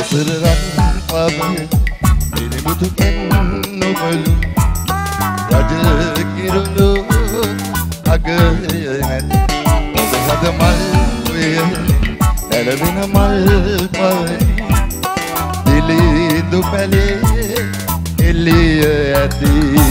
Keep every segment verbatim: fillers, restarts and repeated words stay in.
Sırran pavı Beni butuken numalu Raja kirulu Agayan Obe hada malwe Dalavina mal pavani Dili dupale Eliyati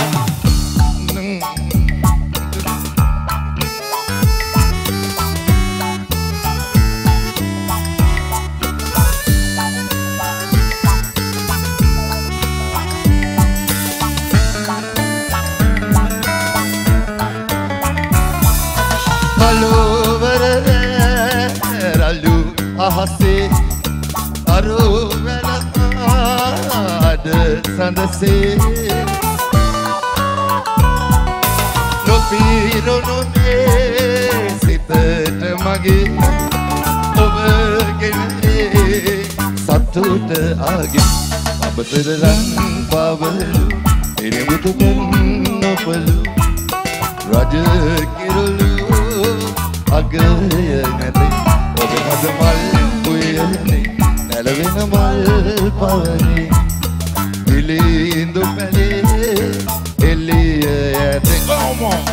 Ahase aru vela ad sandase no piro no me sitat mage obagene satut age abataran pavalu ene mutukun no palu raja kirulu agayane obe hada mal kuyane nalavina mal pavani dilindu pale eliyate come on